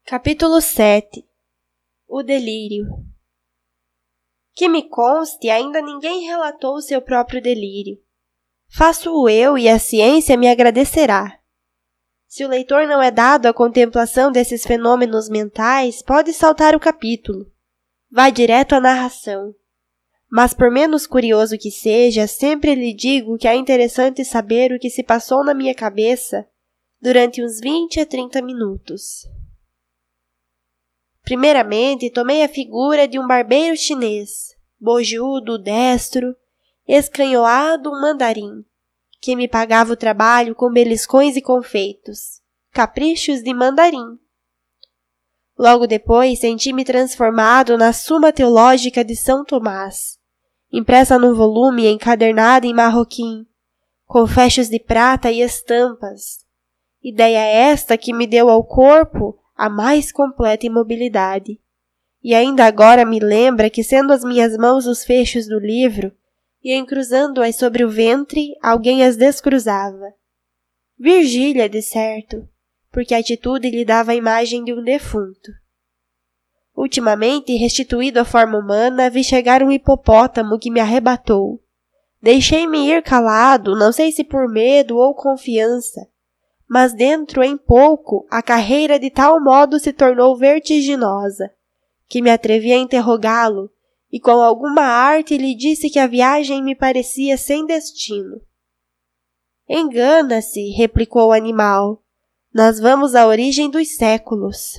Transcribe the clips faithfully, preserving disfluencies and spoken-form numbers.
Capítulo sete. O delírio. Que me conste, ainda ninguém relatou seu próprio delírio. Faço-o eu e a ciência me agradecerá. Se o leitor não é dado à contemplação desses fenômenos mentais, pode saltar o capítulo. Vai direto à narração. Mas por menos curioso que seja, sempre lhe digo que é interessante saber o que se passou na minha cabeça durante uns vinte a trinta minutos. Primeiramente, tomei a figura de um barbeiro chinês, bojudo, destro, escanhoado, um mandarim, que me pagava o trabalho com beliscões e confeitos, caprichos de mandarim. Logo depois, senti-me transformado na Suma Teológica de São Tomás, impressa num volume encadernado em marroquim, com fechos de prata e estampas. Ideia esta que me deu ao corpo a mais completa imobilidade. E ainda agora me lembra que, sendo as minhas mãos os fechos do livro, e encruzando-as sobre o ventre, alguém as descruzava. Virgília, de certo, porque a atitude lhe dava a imagem de um defunto. Ultimamente, restituído à forma humana, vi chegar um hipopótamo que me arrebatou. Deixei-me ir calado, não sei se por medo ou confiança, mas dentro em pouco a carreira de tal modo se tornou vertiginosa, que me atrevi a interrogá-lo, e com alguma arte lhe disse que a viagem me parecia sem destino. Engana-se, replicou o animal, nós vamos à origem dos séculos.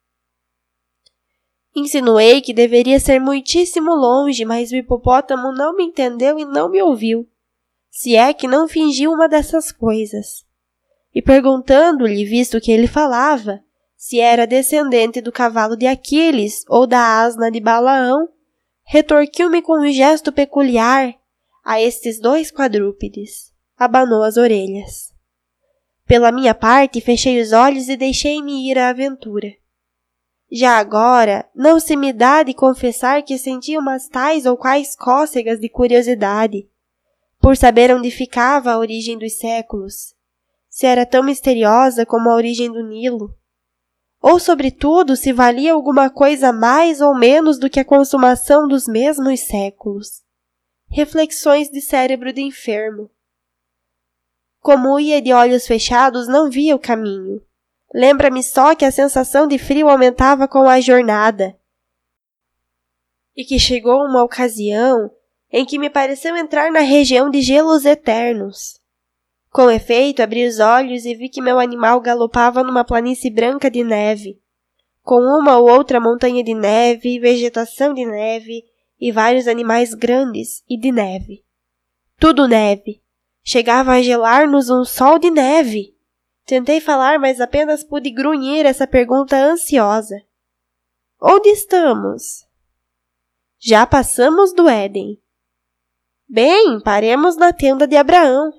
Insinuei que deveria ser muitíssimo longe, mas o hipopótamo não me entendeu e não me ouviu, se é que não fingiu uma dessas coisas. E perguntando-lhe, visto que ele falava, se era descendente do cavalo de Aquiles ou da asna de Balaão, retorquiu-me com um gesto peculiar a estes dois quadrúpedes. Abanou as orelhas. Pela minha parte, fechei os olhos e deixei-me ir à aventura. Já agora, não se me dá de confessar que senti umas tais ou quais cócegas de curiosidade, por saber onde ficava a origem dos séculos, se era tão misteriosa como a origem do Nilo, ou, sobretudo, se valia alguma coisa mais ou menos do que a consumação dos mesmos séculos. Reflexões de cérebro de enfermo. Como ia de olhos fechados, não via o caminho. Lembra-me só que a sensação de frio aumentava com a jornada, e que chegou uma ocasião em que me pareceu entrar na região de gelos eternos. Com efeito, abri os olhos e vi que meu animal galopava numa planície branca de neve, com uma ou outra montanha de neve, vegetação de neve e vários animais grandes e de neve. Tudo neve. Chegava a gelar-nos um sol de neve. Tentei falar, mas apenas pude grunhir essa pergunta ansiosa. Onde estamos? Já passamos do Éden. Bem, paremos na tenda de Abraão.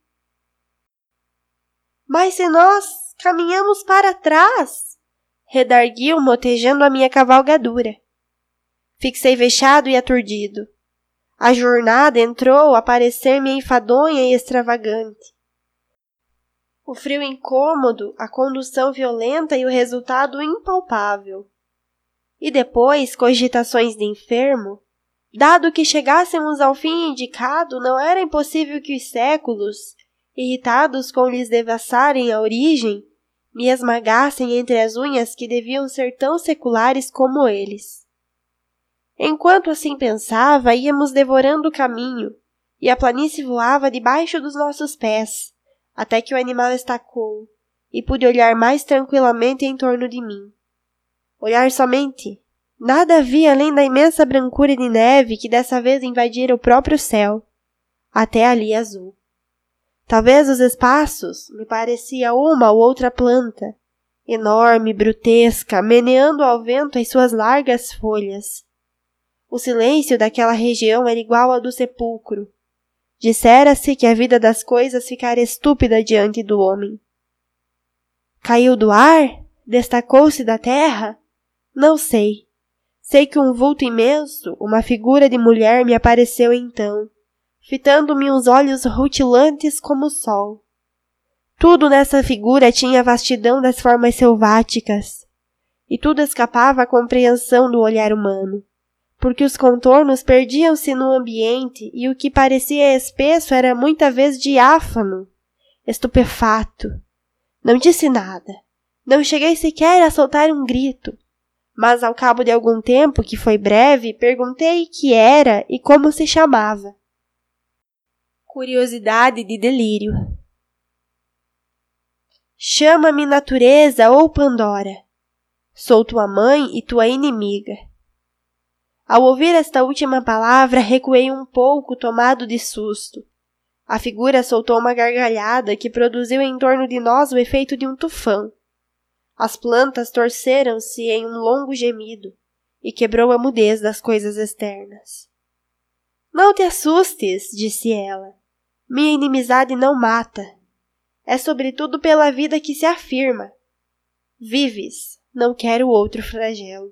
Mas se nós caminhamos para trás, redarguiu, motejando a minha cavalgadura. Fixei vexado e aturdido. A jornada entrou a parecer-me enfadonha e extravagante. O frio incômodo, a condução violenta e o resultado impalpável. E depois, cogitações de enfermo, dado que chegássemos ao fim indicado, não era impossível que os séculos, irritados com lhes devassarem a origem, me esmagassem entre as unhas que deviam ser tão seculares como eles. Enquanto assim pensava, íamos devorando o caminho, e a planície voava debaixo dos nossos pés, até que o animal estacou, e pude olhar mais tranquilamente em torno de mim. Olhar somente. Nada havia além da imensa brancura de neve que dessa vez invadira o próprio céu, até ali azul. Talvez os espaços me parecia uma ou outra planta, enorme, brutesca, meneando ao vento as suas largas folhas. O silêncio daquela região era igual ao do sepulcro. Dissera-se que a vida das coisas ficara estúpida diante do homem. Caiu do ar? Destacou-se da terra? Não sei. Sei que um vulto imenso, uma figura de mulher me apareceu então, fitando-me uns olhos rutilantes como o sol. Tudo nessa figura tinha a vastidão das formas selváticas, e tudo escapava à compreensão do olhar humano, porque os contornos perdiam-se no ambiente e o que parecia espesso era muita vez diáfano, estupefato. Não disse nada, não cheguei sequer a soltar um grito, mas ao cabo de algum tempo, que foi breve, perguntei que era e como se chamava. Curiosidade de delírio. Chama-me natureza ou Pandora. Sou tua mãe e tua inimiga. Ao ouvir esta última palavra, recuei um pouco, tomado de susto. A figura soltou uma gargalhada que produziu em torno de nós o efeito de um tufão. As plantas torceram-se em um longo gemido e quebrou a mudez das coisas externas. Não te assustes, disse ela. Minha inimizade não mata. É sobretudo pela vida que se afirma. Vives, não quero outro flagelo.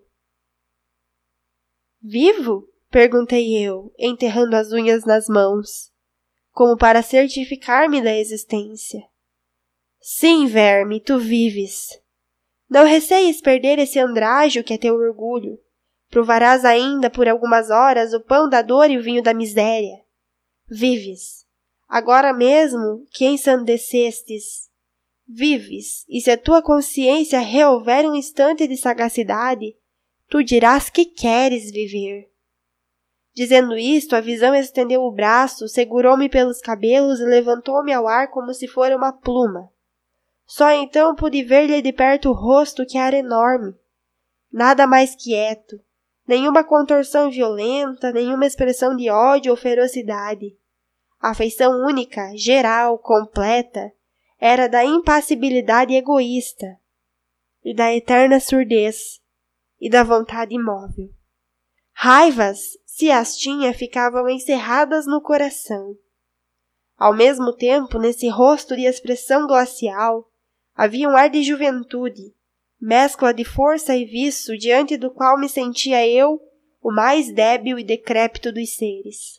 Vivo? Perguntei eu, enterrando as unhas nas mãos, como para certificar-me da existência. Sim, verme, tu vives. Não receies perder esse andrajo que é teu orgulho. Provarás ainda por algumas horas o pão da dor e o vinho da miséria. Vives. Agora mesmo que ensandecestes. Vives, e se a tua consciência rehouver um instante de sagacidade, tu dirás que queres viver. Dizendo isto, a visão estendeu o braço, segurou-me pelos cabelos e levantou-me ao ar como se fora uma pluma. Só então pude ver-lhe de perto o rosto, que era enorme. Nada mais quieto, nenhuma contorção violenta, nenhuma expressão de ódio ou ferocidade. A feição única, geral, completa, era da impassibilidade egoísta, e da eterna surdez, e da vontade imóvel. Raivas, se as tinha, ficavam encerradas no coração. Ao mesmo tempo, nesse rosto de expressão glacial, havia um ar de juventude, mescla de força e vício, diante do qual me sentia eu, o mais débil e decrépito dos seres.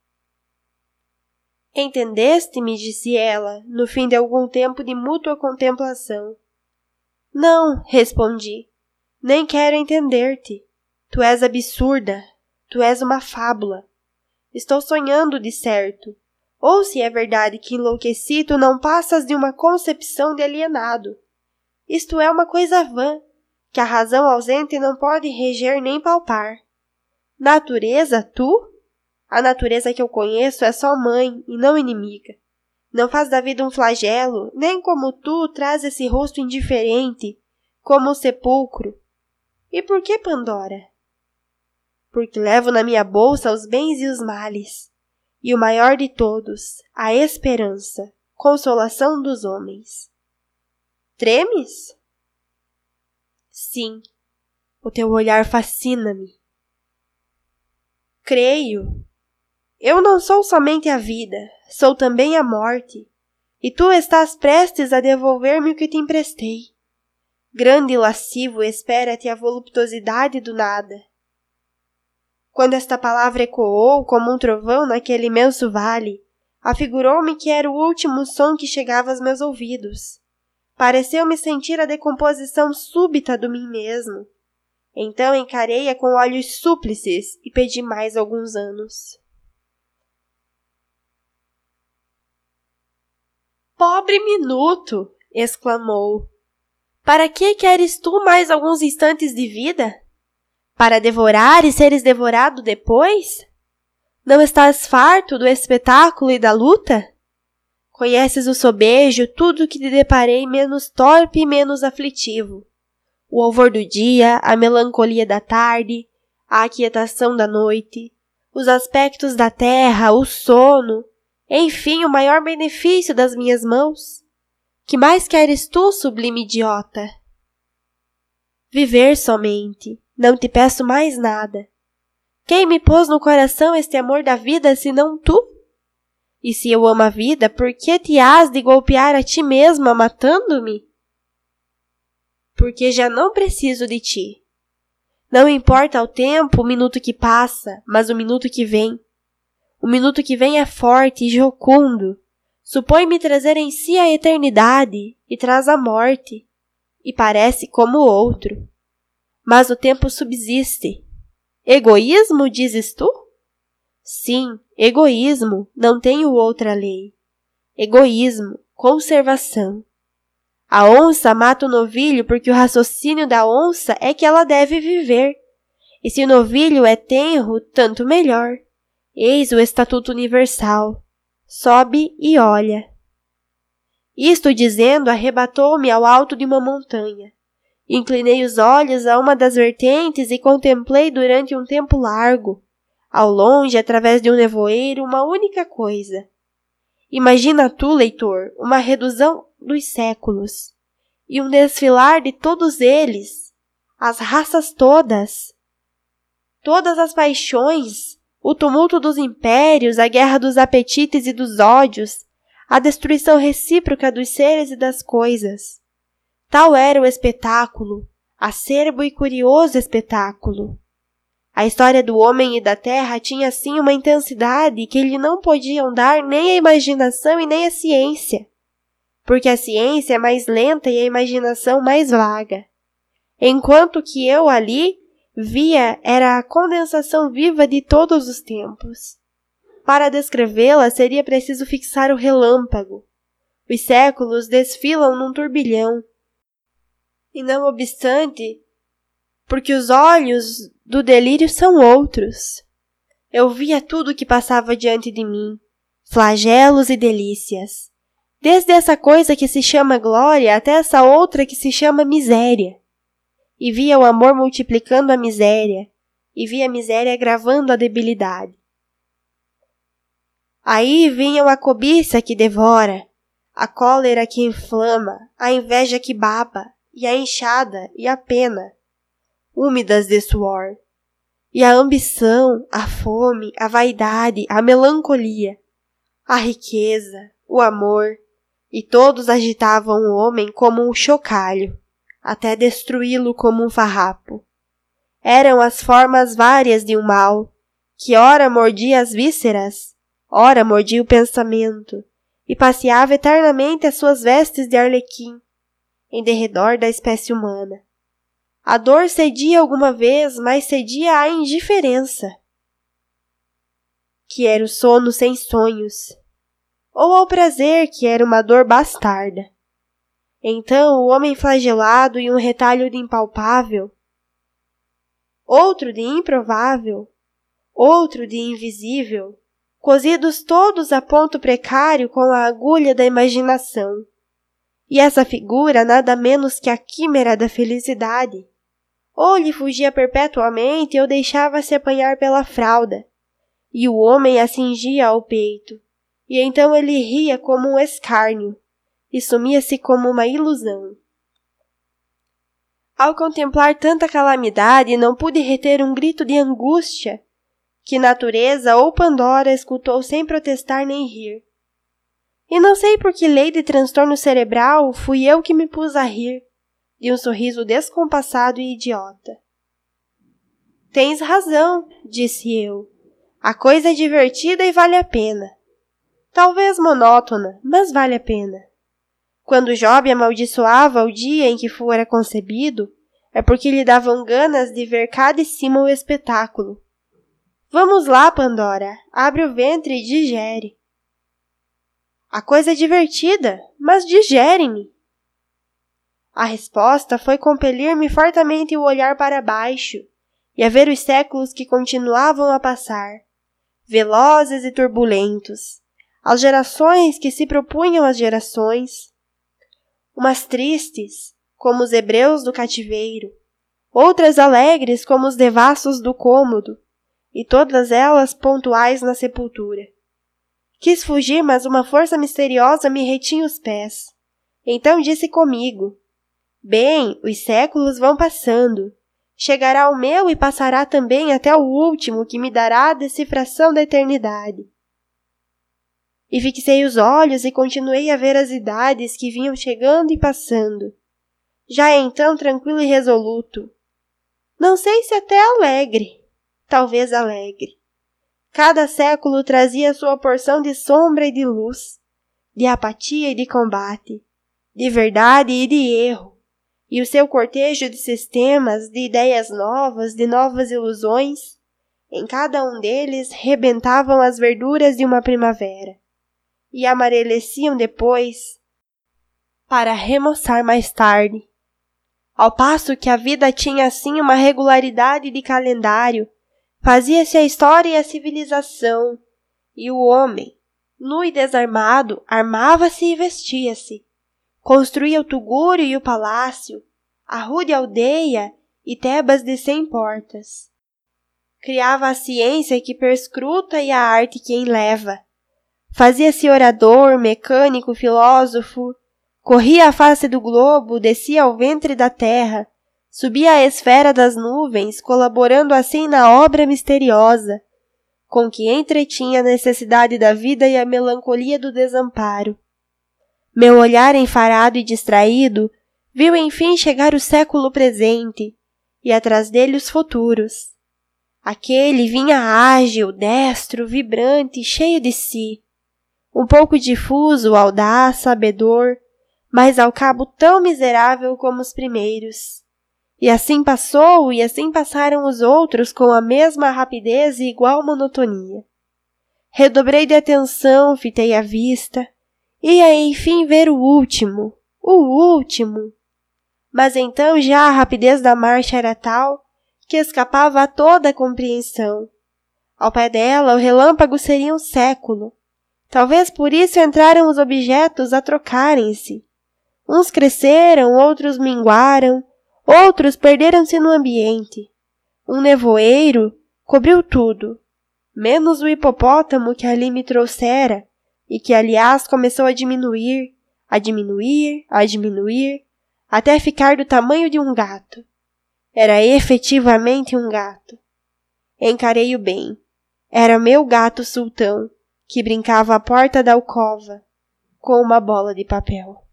Entendeste-me, disse ela, no fim de algum tempo de mútua contemplação. Não, respondi, nem quero entender-te. Tu és absurda, tu és uma fábula. Estou sonhando, de certo. Ou se é verdade que enlouqueci, tu não passas de uma concepção de alienado. Isto é uma coisa vã, que a razão ausente não pode reger nem palpar. Natureza, tu? A natureza que eu conheço é só mãe e não inimiga. Não faz da vida um flagelo, nem como tu traz esse rosto indiferente, como o sepulcro. E por que Pandora? Porque levo na minha bolsa os bens e os males, e o maior de todos, a esperança, consolação dos homens. Tremes? Sim, o teu olhar fascina-me. Creio. Eu não sou somente a vida, sou também a morte, e tu estás prestes a devolver-me o que te emprestei. Grande e lascivo espera-te a voluptuosidade do nada. Quando esta palavra ecoou como um trovão naquele imenso vale, afigurou-me que era o último som que chegava aos meus ouvidos. Pareceu-me sentir a decomposição súbita do mim mesmo. Então encarei-a com olhos súplices e pedi mais alguns anos. Pobre minuto! Exclamou. Para que queres tu mais alguns instantes de vida? Para devorar e seres devorado depois? Não estás farto do espetáculo e da luta? Conheces o sobejo, tudo que te deparei menos torpe e menos aflitivo. O alvor do dia, a melancolia da tarde, a aquietação da noite, os aspectos da terra, o sono, enfim, o maior benefício das minhas mãos. Que mais queres tu, sublime idiota? Viver somente, não te peço mais nada. Quem me pôs no coração este amor da vida, senão tu? E se eu amo a vida, por que te hás de golpear a ti mesma, matando-me? Porque já não preciso de ti. Não importa o tempo, o minuto que passa, mas o minuto que vem. O minuto que vem é forte e jocundo. Supõe-me trazer em si a eternidade e traz a morte. E parece como o outro. mas o tempo subsiste. Egoísmo, dizes tu? Sim, egoísmo, não tenho outra lei. Egoísmo, conservação. A onça mata o novilho porque o raciocínio da onça é que ela deve viver. E se o novilho é tenro, tanto melhor. Eis o estatuto universal. Sobe e olha. Isto dizendo, arrebatou-me ao alto de uma montanha. Inclinei os olhos a uma das vertentes e contemplei durante um tempo largo, ao longe, através de um nevoeiro, uma única coisa. Imagina tu, leitor, uma redução dos séculos, e um desfilar de todos eles, as raças todas, todas as paixões, o tumulto dos impérios, a guerra dos apetites e dos ódios, a destruição recíproca dos seres e das coisas. Tal era o espetáculo, acerbo e curioso espetáculo. A história do homem e da terra tinha assim uma intensidade que lhe não podiam dar nem a imaginação e nem a ciência, porque a ciência é mais lenta e a imaginação mais vaga, enquanto que eu ali via era a condensação viva de todos os tempos. Para descrevê-la seria preciso fixar o relâmpago. Os séculos desfilam num turbilhão. E não obstante, porque os olhos do delírio são outros. Eu via tudo o que passava diante de mim, flagelos e delícias, desde essa coisa que se chama glória até essa outra que se chama miséria. E via o amor multiplicando a miséria, e via a miséria agravando a debilidade. Aí vinham a cobiça que devora, a cólera que inflama, a inveja que baba, e a enxada e a pena, úmidas de suor, e a ambição, a fome, a vaidade, a melancolia, a riqueza, o amor, e todos agitavam o homem como um chocalho, até destruí-lo como um farrapo. Eram as formas várias de um mal, que ora mordia as vísceras, ora mordia o pensamento, e passeava eternamente as suas vestes de arlequim, em derredor da espécie humana. A dor cedia alguma vez, mas cedia à indiferença, que era o sono sem sonhos, ou ao prazer, que era uma dor bastarda. Então o homem flagelado e um retalho de impalpável, outro de improvável, outro de invisível, cozidos todos a ponto precário com a agulha da imaginação. E essa figura nada menos que a quimera da felicidade. Ou lhe fugia perpetuamente ou deixava-se apanhar pela fralda, e o homem a cingia ao peito, e então ele ria como um escárnio, e sumia-se como uma ilusão. Ao contemplar tanta calamidade, não pude reter um grito de angústia, que natureza ou Pandora escutou sem protestar nem rir. E não sei por que lei de transtorno cerebral fui eu que me pus a rir, de um sorriso descompassado e idiota. Tens razão, disse eu. A coisa é divertida e vale a pena. Talvez monótona, mas vale a pena. Quando Job amaldiçoava o dia em que fora concebido, é porque lhe davam ganas de ver cá de cima o espetáculo. Vamos lá, Pandora, abre o ventre e digere. A coisa é divertida, mas digere-me. A resposta foi compelir-me fortemente o olhar para baixo e a ver os séculos que continuavam a passar, velozes e turbulentos, as gerações que se propunham às gerações, umas tristes, como os hebreus do cativeiro, outras alegres como os devassos do cômodo, e todas elas pontuais na sepultura. Quis fugir, mas uma força misteriosa me retinha os pés. Então disse comigo: bem, os séculos vão passando. Chegará o meu e passará também até o último, que me dará a decifração da eternidade. E fixei os olhos e continuei a ver as idades que vinham chegando e passando. Já então tranquilo e resoluto. Não sei se até alegre. Talvez alegre. Cada século trazia sua porção de sombra e de luz, de apatia e de combate, de verdade e de erro, e o seu cortejo de sistemas, de ideias novas, de novas ilusões, em cada um deles rebentavam as verduras de uma primavera, e amareleciam depois para remoçar mais tarde. Ao passo que a vida tinha assim uma regularidade de calendário, fazia-se a história e a civilização, e o homem, nu e desarmado, armava-se e vestia-se, construía o tugúrio e o palácio, a rude aldeia e Tebas de cem portas. Criava a ciência que perscruta e a arte que enleva. Fazia-se orador, mecânico, filósofo, corria a face do globo, descia ao ventre da terra, subia à esfera das nuvens, colaborando assim na obra misteriosa, com que entretinha a necessidade da vida e a melancolia do desamparo. Meu olhar enfarado e distraído viu enfim chegar o século presente, e atrás dele os futuros. Aquele vinha ágil, destro, vibrante, cheio de si, um pouco difuso, audaz, sabedor, mas ao cabo tão miserável como os primeiros. E assim passou, e assim passaram os outros com a mesma rapidez e igual monotonia. Redobrei de atenção, fitei a vista, ia enfim ver o último, o último. Mas então já a rapidez da marcha era tal que escapava a toda a compreensão. Ao pé dela, o relâmpago seria um século. Talvez por isso entraram os objetos a trocarem-se. Uns cresceram, outros minguaram, outros perderam-se no ambiente. Um nevoeiro cobriu tudo, menos o hipopótamo que ali me trouxera, e que, aliás, começou a diminuir, a diminuir, a diminuir, até ficar do tamanho de um gato. Era efetivamente um gato. Encarei-o bem. Era meu gato sultão, que brincava à porta da alcova, com uma bola de papel.